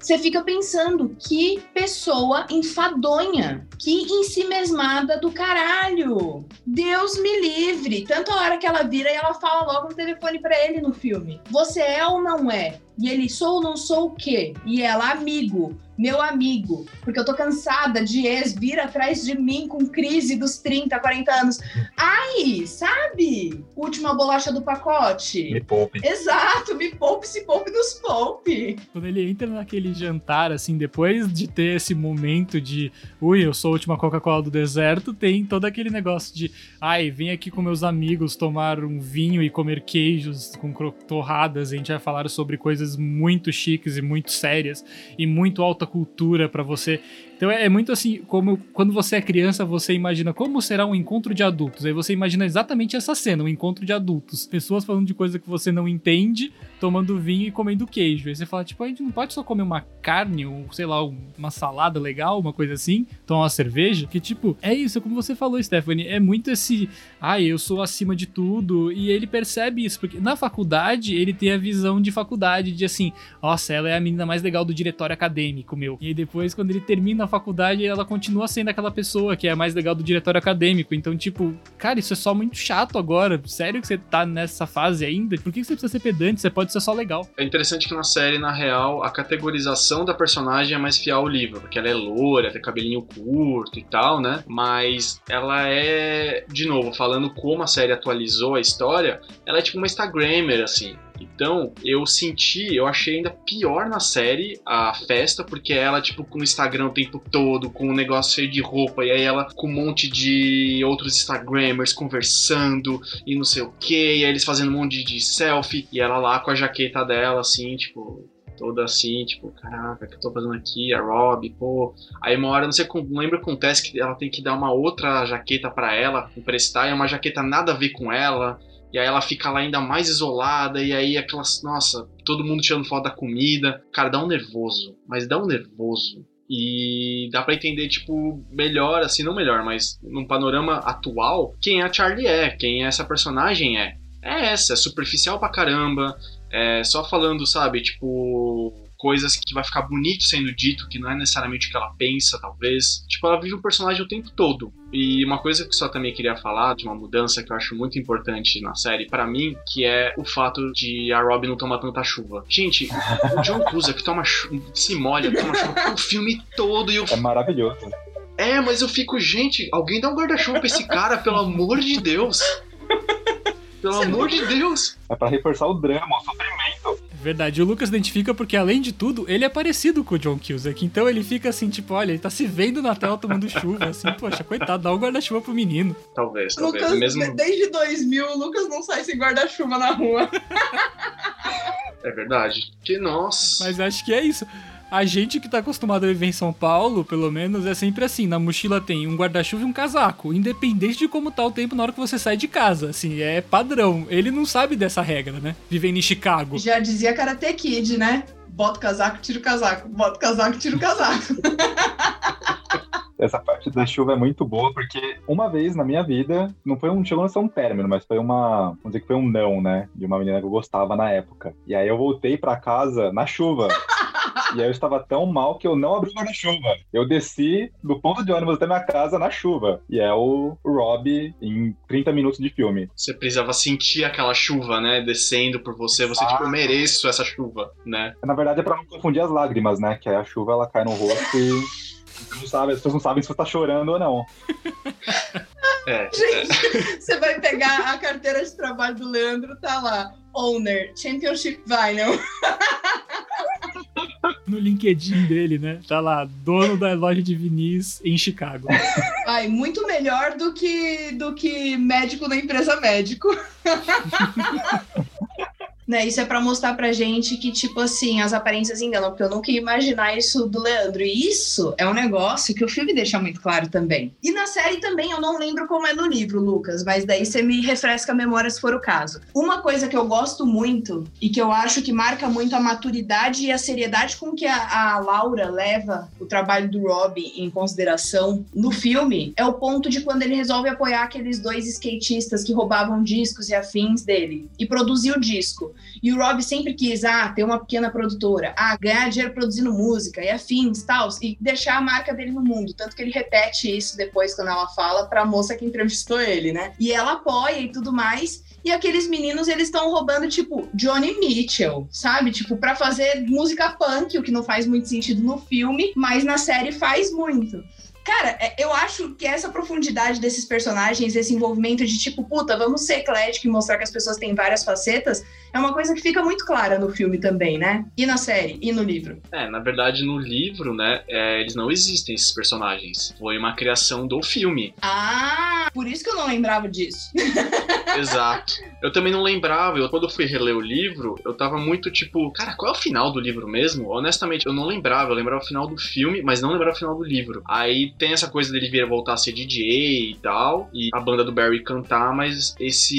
você fica pensando, que pessoa enfadonha, que ensimesmada do caralho. Deus me livre. Tanto a hora que ela vira e ela fala logo no telefone pra ele no filme. Você é ou não é? E ele, sou ou não sou o quê? E ela, amigo, meu amigo, porque eu tô cansada de ex vir atrás de mim com crise dos 30, 40 anos. Ai, sabe? Última bolacha do pacote. Me poupe. Exato, me poupe, se poupe dos poupe. Quando ele entra naquele jantar, assim, depois de ter esse momento de ui, eu sou a última Coca-Cola do deserto, tem todo aquele negócio de ai, vem aqui com meus amigos tomar um vinho e comer queijos com torradas, a gente vai falar sobre coisas muito chiques e muito sérias e muito alta cultura pra você. Então é muito assim, como quando você é criança, você imagina como será um encontro de adultos. Aí você imagina exatamente essa cena, um encontro de adultos. Pessoas falando de coisa que você não entende, tomando vinho e comendo queijo. Aí você fala, tipo, a gente não pode só comer uma carne, ou sei lá, uma salada legal, uma coisa assim, tomar uma cerveja. Que tipo, é isso, como você falou, Stephanie, é muito esse, eu sou acima de tudo. E ele percebe isso, porque na faculdade ele tem a visão de faculdade, de assim, nossa, ela é a menina mais legal do diretório acadêmico, meu. E aí depois, quando ele termina a faculdade, ela continua sendo aquela pessoa que é a mais legal do diretório acadêmico. Então, tipo, cara, isso é só muito chato agora. Sério que você tá nessa fase ainda? Por que você precisa ser pedante? Você pode ser só legal. É interessante que na série, na real, a categorização da personagem é mais fiel ao livro, porque ela é loura, tem cabelinho curto e tal, né? Mas ela é, de novo, falando como a série atualizou a história, ela é tipo uma Instagrammer, assim. Então, eu achei ainda pior na série a festa, porque ela, tipo, no Instagram o tempo todo, com um negócio cheio de roupa, e aí ela com um monte de outros Instagrammers conversando, e não sei o que, e aí eles fazendo um monte de selfie, e ela lá com a jaqueta dela, assim, tipo, toda assim, tipo, caraca, o que eu tô fazendo aqui? A Rob, pô. Aí uma hora, não lembro o que acontece, que ela tem que dar uma outra jaqueta pra ela, emprestar, e é uma jaqueta nada a ver com ela. E aí ela fica lá ainda mais isolada, e aí aquelas, nossa, todo mundo tirando foto da comida. Cara, dá um nervoso, mas dá um nervoso. E dá pra entender, tipo, melhor, assim, não melhor, mas num panorama atual, quem a Charlie é, quem essa personagem é. É essa, é superficial pra caramba, é só falando, sabe, tipo, coisas que vai ficar bonito sendo dito, que não é necessariamente o que ela pensa, talvez. Tipo, ela vive um personagem o tempo todo. E uma coisa que eu só também queria falar, de uma mudança que eu acho muito importante na série, pra mim, que é o fato de a Rob não tomar tanta chuva. Gente, o John Cusack se molha, toma chuva o filme todo e eu... É maravilhoso. É, mas eu fico, gente, alguém dá um guarda-chuva pra esse cara, pelo amor de Deus. Pelo amor de Deus. É pra reforçar o drama, o sofrimento. Verdade, o Lucas identifica porque, além de tudo, ele é parecido com o John Cusack. Então ele fica assim, tipo, olha, ele tá se vendo na tela tomando chuva, assim, poxa, coitado, dá um guarda-chuva pro menino. Talvez. Lucas, Mesmo... desde 2000, o Lucas não sai sem guarda-chuva na rua. É verdade. Que nossa. Mas acho que é isso. A gente que tá acostumado a viver em São Paulo, pelo menos, é sempre assim. Na mochila tem um guarda-chuva e um casaco, independente de como tá o tempo na hora que você sai de casa. Assim, é padrão. Ele não sabe dessa regra, né? Vivendo em Chicago. Já dizia Karate Kid, né? Bota o casaco, tira o casaco. Bota o casaco, tira o casaco. Essa parte da chuva é muito boa, porque uma vez na minha vida, chegou a ser um término, mas foi vamos dizer que foi um não, né? De uma menina que eu gostava na época. E aí eu voltei pra casa na chuva. E aí eu estava tão mal que eu não abri o guarda-chuva. Eu desci do ponto de ônibus até minha casa na chuva. E é o Rob em 30 minutos de filme. Você precisava sentir aquela chuva, né? Descendo por você. Você, tipo, eu mereço essa chuva, né? Na verdade é pra não confundir as lágrimas, né? Que aí a chuva, ela cai no rosto e... as pessoas não sabem se você tá chorando ou não. Gente, você vai pegar a carteira de trabalho do Leandro, tá lá. Owner, Championship Vinyl. No LinkedIn dele, né? Tá lá, dono da loja de vinis em Chicago. Ai, muito melhor do que médico na empresa médico. Né, isso é pra mostrar pra gente que, tipo assim, as aparências enganam, porque eu nunca ia imaginar isso do Leandro. E isso é um negócio que o filme deixa muito claro também. E na série também, eu não lembro como é no livro, Lucas, mas daí você me refresca a memória se for o caso. Uma coisa que eu gosto muito e que eu acho que marca muito a maturidade e a seriedade com que a Laura leva o trabalho do Rob em consideração no filme é o ponto de quando ele resolve apoiar aqueles dois skatistas que roubavam discos e afins dele e produzir o disco. E o Rob sempre quis, ter uma pequena produtora, ganhar dinheiro produzindo música e afins, tal, e deixar a marca dele no mundo. Tanto que ele repete isso depois quando ela fala pra moça que entrevistou ele, né? E ela apoia e tudo mais. E aqueles meninos, eles estão roubando, tipo, Johnny Mitchell, sabe? Tipo, pra fazer música punk, o que não faz muito sentido no filme, mas na série faz muito. Cara, eu acho que essa profundidade desses personagens, esse envolvimento de tipo, puta, vamos ser eclético e mostrar que as pessoas têm várias facetas, é uma coisa que fica muito clara no filme também, né? E na série, e no livro. Na verdade, no livro, né, eles não existem, esses personagens. Foi uma criação do filme. Por isso que eu não lembrava disso. Exato. Eu também não lembrava. Quando eu fui reler o livro, eu tava muito tipo, cara, qual é o final do livro mesmo? Honestamente, eu não lembrava. Eu lembrava o final do filme, mas não lembrava o final do livro. Aí tem essa coisa dele vir voltar a ser DJ e tal, e a banda do Barry cantar, mas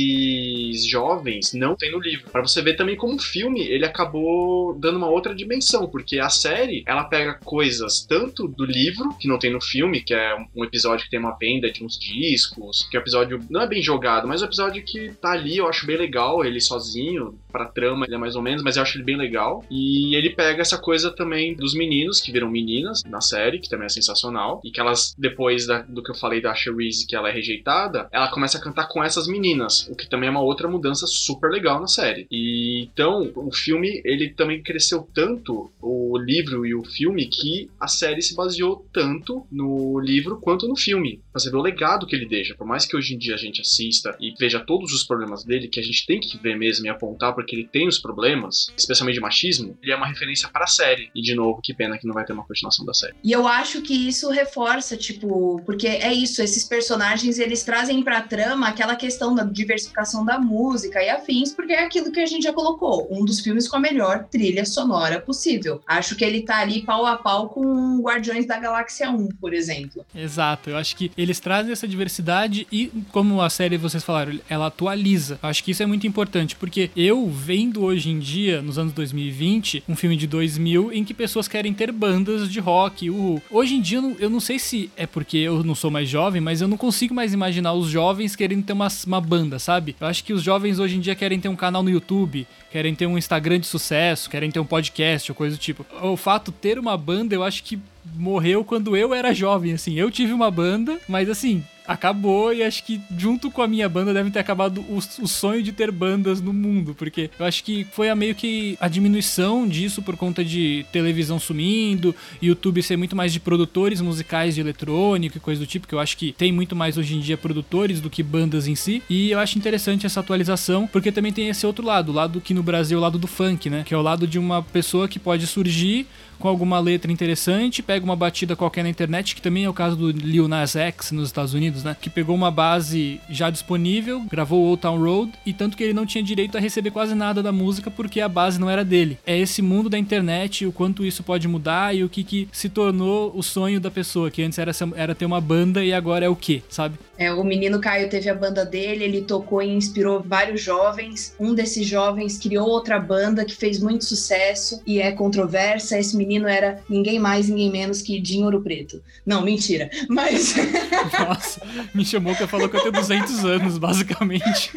esses jovens não tem no livro. Pra você ver também como o filme, ele acabou dando uma outra dimensão, porque a série, ela pega coisas tanto do livro, que não tem no filme, que é um episódio que tem uma venda de uns discos, que o episódio não é bem jogado, mas o episódio que tá ali, eu acho bem legal, ele sozinho, pra trama ele é mais ou menos, mas eu acho ele bem legal. E ele pega essa coisa também dos meninos, que viram meninas na série, que também é sensacional, e que elas, depois do que eu falei da Cherise, que ela é rejeitada, ela começa a cantar com essas meninas, o que também é uma outra mudança super legal na série. E então, o filme, ele também cresceu tanto, o livro e o filme, que a série se baseou tanto no livro quanto no filme, pra você ver o legado que ele deixa. Por mais que hoje em dia a gente assista e veja todos os problemas dele, que a gente tem que ver mesmo e apontar, porque ele tem os problemas, especialmente de machismo, ele é uma referência para a série. E, de novo, que pena que não vai ter uma continuação da série. E eu acho que isso reforça, tipo, porque é isso, esses personagens, eles trazem pra trama aquela questão da diversificação da música e afins, porque é aquilo que a gente já colocou, um dos filmes com a melhor trilha sonora possível. Acho que ele tá ali pau a pau com Guardiões da Galáxia 1, por exemplo. Exato, eu acho que eles trazem essa diversidade e, como a série, vocês falaram, ela atualiza. Eu acho que isso é muito importante, porque eu vendo hoje em dia, nos anos 2020, um filme de 2000, em que pessoas querem ter bandas de rock. Hoje em dia, eu não sei se é porque eu não sou mais jovem, mas eu não consigo mais imaginar os jovens querendo ter uma banda, sabe? Eu acho que os jovens hoje em dia querem ter um canal no YouTube, querem ter um Instagram de sucesso, querem ter um podcast ou coisa do tipo. O fato de ter uma banda, eu acho que morreu quando eu era jovem, assim. Eu tive uma banda, mas assim, acabou, e acho que junto com a minha banda deve ter acabado o sonho de ter bandas no mundo, porque eu acho que foi meio que a diminuição disso por conta de televisão sumindo, YouTube ser muito mais de produtores musicais de eletrônico e coisa do tipo, que eu acho que tem muito mais hoje em dia produtores do que bandas em si, e eu acho interessante essa atualização, porque também tem esse outro lado, o lado que no Brasil é o lado do funk, né, que é o lado de uma pessoa que pode surgir com alguma letra interessante, pega uma batida qualquer na internet, que também é o caso do Lil Nas X nos Estados Unidos, né? Que pegou uma base já disponível, gravou Old Town Road, e tanto que ele não tinha direito a receber quase nada da música porque a base não era dele. É esse mundo da internet, o quanto isso pode mudar e o que se tornou o sonho da pessoa, que antes era ter uma banda e agora é o quê, sabe? O menino Caio teve a banda dele, ele tocou e inspirou vários jovens. Um desses jovens criou outra banda que fez muito sucesso e é controversa. Esse menino era ninguém mais, ninguém menos que Dinho Ouro Preto. Não, mentira, mas... Nossa, me chamou que falou que eu tenho 200 anos, basicamente.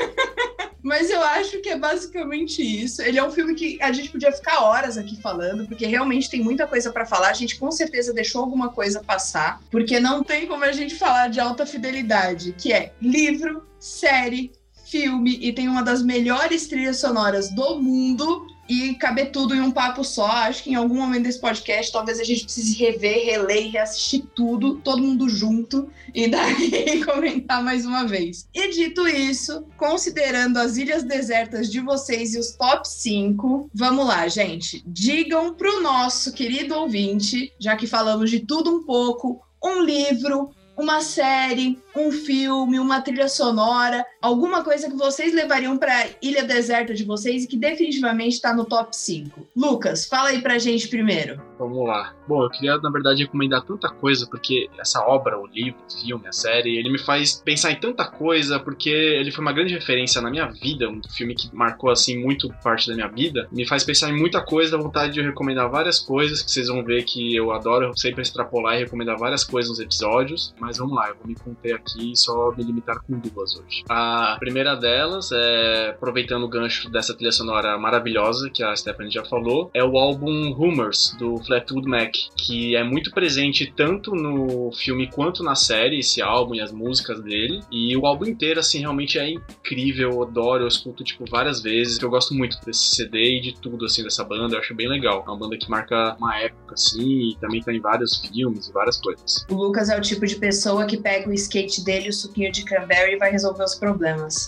Mas eu acho que é basicamente isso. Ele é um filme que a gente podia ficar horas aqui falando, porque realmente tem muita coisa pra falar. A gente com certeza deixou alguma coisa passar, porque não tem como a gente falar de alta fidelidade, que é livro, série, filme, e tem uma das melhores trilhas sonoras do mundo, e caber tudo em um papo só. Acho que em algum momento desse podcast talvez a gente precise rever, reler e reassistir tudo, todo mundo junto, e daí comentar mais uma vez. E dito isso, considerando as ilhas desertas de vocês e os top 5, vamos lá, gente. Digam pro nosso querido ouvinte, já que falamos de tudo um pouco, um livro, uma série, um filme, uma trilha sonora, alguma coisa que vocês levariam pra ilha deserta de vocês e que definitivamente tá no top 5. Lucas, fala aí pra gente primeiro. Vamos lá. Bom, eu queria, na verdade, recomendar tanta coisa, porque essa obra, o livro, o filme, a série, ele me faz pensar em tanta coisa, porque ele foi uma grande referência na minha vida, um filme que marcou, assim, muito parte da minha vida, me faz pensar em muita coisa, dá vontade de recomendar várias coisas, que vocês vão ver que eu adoro sempre extrapolar e recomendar várias coisas nos episódios, mas vamos lá, eu vou me conter aqui e só me limitar com 2 hoje. A primeira delas é, aproveitando o gancho dessa trilha sonora maravilhosa que a Stephanie já falou, é o álbum Rumours, do Fleetwood Mac, que é muito presente tanto no filme quanto na série, esse álbum e as músicas dele. E o álbum inteiro, assim, realmente é incrível, eu adoro, eu escuto, tipo, várias vezes. Eu gosto muito desse CD e de tudo, assim, dessa banda, eu acho bem legal. É uma banda que marca uma época, assim, e também tá em vários filmes e várias coisas. O Lucas é o tipo de pessoa que pega o skate dele, o suquinho de cranberry e vai resolver os problemas.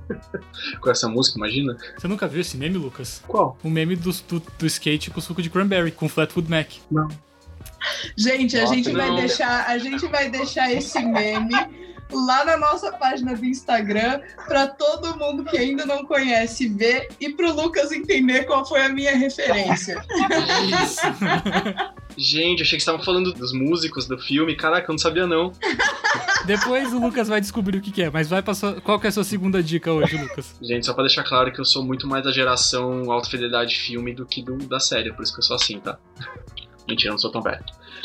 Com essa música, imagina? Você nunca viu esse meme, Lucas? Qual? O meme do skate com suco de cranberry, com Fleetwood Mac. Não. Gente, a Nossa, gente vai não. deixar esse meme lá na nossa página do Instagram para todo mundo que ainda não conhece ver e pro Lucas entender qual foi a minha referência. Isso. Gente, achei que estavam falando dos músicos do filme. Caraca, eu não sabia não. Depois o Lucas vai descobrir o que é, mas qual que é a sua segunda dica hoje, Lucas? Gente, só pra deixar claro que eu sou muito mais da geração Alta Fidelidade Filme do que da série, por isso que eu sou assim, tá? Mentira, eu não sou tão velho.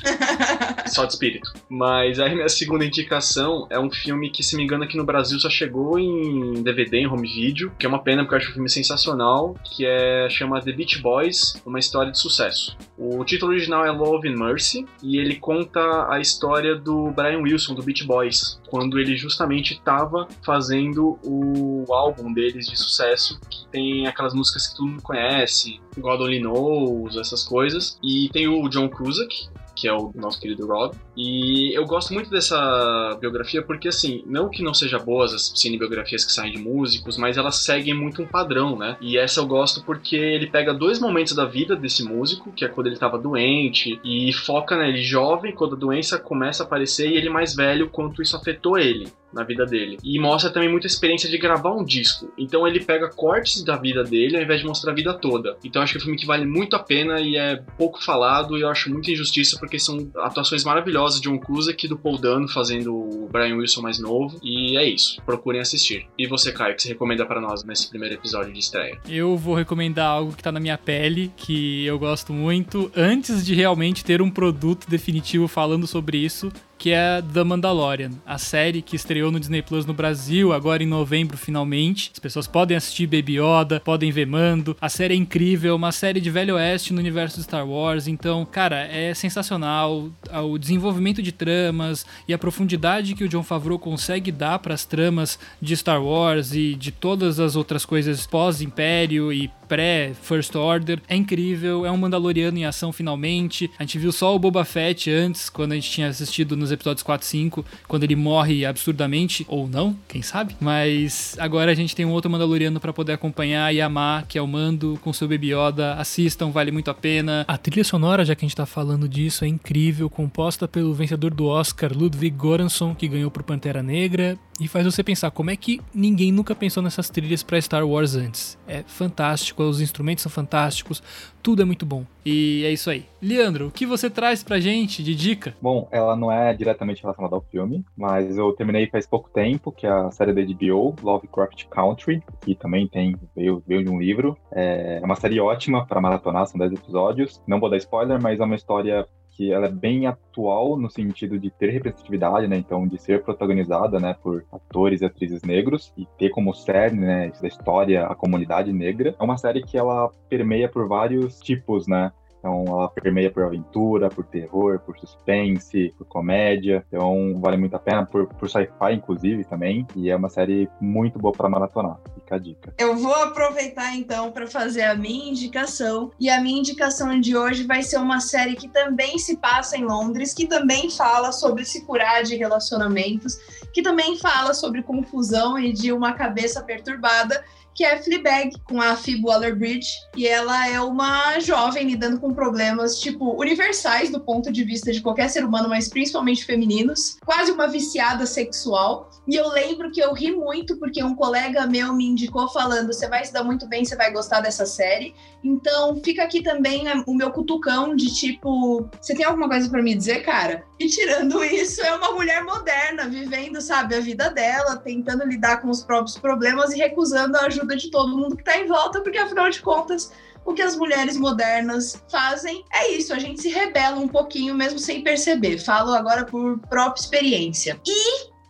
Só de espírito. Mas aí minha segunda indicação é um filme que, se me engano, aqui no Brasil só chegou em DVD, em home video, que é uma pena porque eu acho um filme sensacional, que chama The Beach Boys, uma história de sucesso. O título original é Love and Mercy, e ele conta a história do Brian Wilson, do Beach Boys, quando ele justamente estava fazendo o álbum deles de sucesso, que tem aquelas músicas que todo mundo conhece, God Only Knows, essas coisas. E tem o John Cusack, que é o nosso querido Rob. E eu gosto muito dessa biografia porque, assim, não que não seja boas as cinebiografias que saem de músicos, mas elas seguem muito um padrão, né? E essa eu gosto porque ele pega 2 momentos da vida desse músico, que é quando ele tava doente, e foca nele jovem, quando a doença começa a aparecer, e ele mais velho, quanto isso afetou ele na vida dele. E mostra também muita experiência de gravar um disco. Então ele pega cortes da vida dele ao invés de mostrar a vida toda. Então acho que é um filme que vale muito a pena e é pouco falado, e eu acho muita injustiça porque são atuações maravilhosas de John Cusack e do Paul Dano fazendo o Brian Wilson mais novo. E é isso. Procurem assistir. E você, Caio, o que você recomenda pra nós nesse primeiro episódio de estreia? Eu vou recomendar algo que tá na minha pele, que eu gosto muito, antes de realmente ter um produto definitivo falando sobre isso, que é The Mandalorian, a série que estreou no Disney Plus no Brasil, agora em novembro, finalmente. As pessoas podem assistir Baby Yoda, podem ver Mando. A série é incrível, uma série de Velho Oeste no universo de Star Wars. Então, cara, é sensacional. O desenvolvimento de tramas e a profundidade que o Jon Favreau consegue dar para as tramas de Star Wars e de todas as outras coisas pós-Império e pré-First Order é incrível. É um Mandaloriano em ação finalmente. A gente viu só o Boba Fett antes, quando a gente tinha assistido nos episódios 4 e 5, quando ele morre absurdamente, ou não, quem sabe? Mas agora a gente tem um outro Mandaloriano pra poder acompanhar e amar, que é o Mando, com seu Baby Yoda. Assistam, vale muito a pena. A trilha sonora, já que a gente tá falando disso, é incrível, composta pelo vencedor do Oscar, Ludwig Göransson, que ganhou por Pantera Negra, e faz você pensar como é que ninguém nunca pensou nessas trilhas pra Star Wars antes. É fantástico, os instrumentos são fantásticos, tudo é muito bom. E é isso aí. Leandro, o que você traz pra gente de dica? Bom, ela não é diretamente relacionada ao filme, mas eu terminei faz pouco tempo, que é a série da HBO, Lovecraft Country, que também veio de um livro. É uma série ótima para maratonar, são 10 episódios. Não vou dar spoiler, mas é uma história que ela é bem atual no sentido de ter representatividade, né? Então, de ser protagonizada, né, por atores e atrizes negros e ter como cerne, né, da história a comunidade negra. É uma série que ela permeia por vários tipos, né? Então, ela permeia por aventura, por terror, por suspense, por comédia. Então, vale muito a pena, por sci-fi, inclusive, também. E é uma série muito boa para maratonar. Fica a dica. Eu vou aproveitar, então, para fazer a minha indicação. E a minha indicação de hoje vai ser uma série que também se passa em Londres, que também fala sobre se curar de relacionamentos, que também fala sobre confusão e de uma cabeça perturbada, que é Fleabag, com a Phoebe Waller-Bridge, e ela é uma jovem lidando com problemas, tipo, universais do ponto de vista de qualquer ser humano, mas principalmente femininos, quase uma viciada sexual, e eu lembro que eu ri muito porque um colega meu me indicou falando, você vai se dar muito bem, você vai gostar dessa série, então fica aqui também o meu cutucão de tipo, você tem alguma coisa pra me dizer, cara? E tirando isso, é uma mulher moderna, vivendo, sabe, a vida dela, tentando lidar com os próprios problemas e recusando a ajuda de todo mundo que tá em volta, porque afinal de contas, o que as mulheres modernas fazem é isso, a gente se rebela um pouquinho mesmo sem perceber. Falo agora por própria experiência. E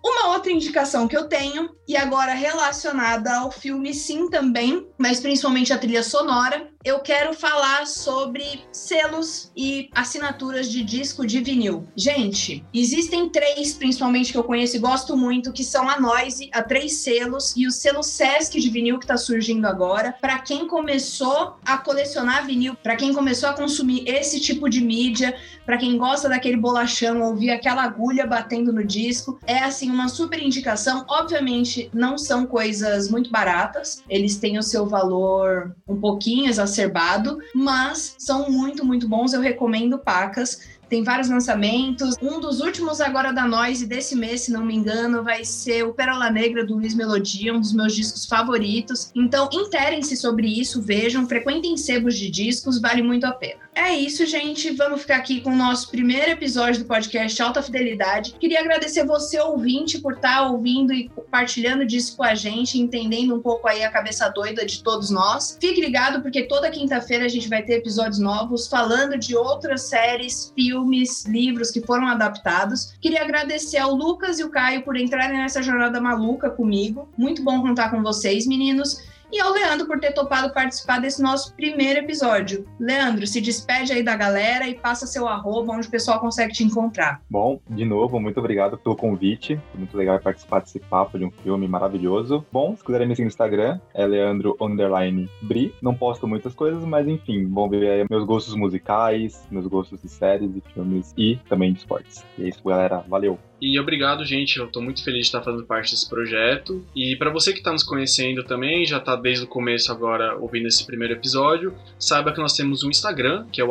Uma outra indicação que eu tenho, e agora relacionada ao filme sim também, mas principalmente a trilha sonora, eu quero falar sobre selos e assinaturas de disco de vinil. Gente, existem 3, principalmente, que eu conheço e gosto muito, que são a Noise, a 3 selos, e o selo Sesc de vinil que tá surgindo agora. Para quem começou a colecionar vinil, para quem começou a consumir esse tipo de mídia, para quem gosta daquele bolachão, ouvir aquela agulha batendo no disco, é assim uma super indicação. Obviamente não são coisas muito baratas, eles têm o seu valor um pouquinho exacerbado, mas são muito, muito bons, eu recomendo pacas. Tem vários lançamentos. Um dos últimos agora da Noise desse mês, se não me engano, vai ser o Pérola Negra do Luiz Melodia, um dos meus discos favoritos. Então, interem-se sobre isso, vejam, frequentem sebos de discos, vale muito a pena. É isso, gente. Vamos ficar aqui com o nosso primeiro episódio do podcast Alta Fidelidade. Queria agradecer você, ouvinte, por estar ouvindo e compartilhando disso com a gente, entendendo um pouco aí a cabeça doida de todos nós. Fique ligado, porque toda quinta-feira a gente vai ter episódios novos falando de outras séries, filmes, livros que foram adaptados. Queria agradecer ao Lucas e o Caio por entrarem nessa jornada maluca comigo. Muito bom contar com vocês, meninos. E ao Leandro por ter topado participar desse nosso primeiro episódio. Leandro, se despede aí da galera e passa seu _, onde o pessoal consegue te encontrar. Bom, de novo, muito obrigado pelo convite. Foi muito legal participar desse papo de um filme maravilhoso. Bom, se quiserem me seguir no Instagram, é Leandro_Bri. Não posto muitas coisas, mas enfim, vão ver aí meus gostos musicais, meus gostos de séries e filmes e também de esportes. E é isso, galera. Valeu! E obrigado, gente. Eu tô muito feliz de estar fazendo parte desse projeto. E para você que tá nos conhecendo também, já tá desde o começo agora ouvindo esse primeiro episódio, saiba que nós temos um Instagram, que é o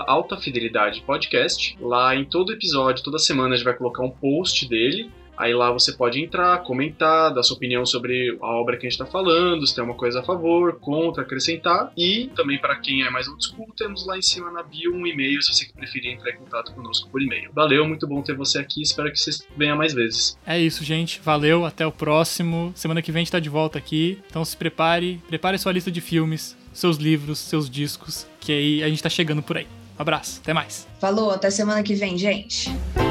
@AltaFidelidadePodcast. Lá em todo episódio, toda semana a gente vai colocar um post dele. Aí lá você pode entrar, comentar, dar sua opinião sobre a obra que a gente está falando, se tem uma coisa a favor, contra, acrescentar. E também para quem é mais old school, temos lá em cima na bio um e-mail, se você preferir entrar em contato conosco por e-mail. Valeu, muito bom ter você aqui, espero que vocês venham mais vezes. É isso, gente. Valeu, até o próximo. Semana que vem a gente tá de volta aqui, então se prepare sua lista de filmes, seus livros, seus discos, que aí a gente tá chegando por aí. Um abraço, até mais. Falou, até semana que vem, gente.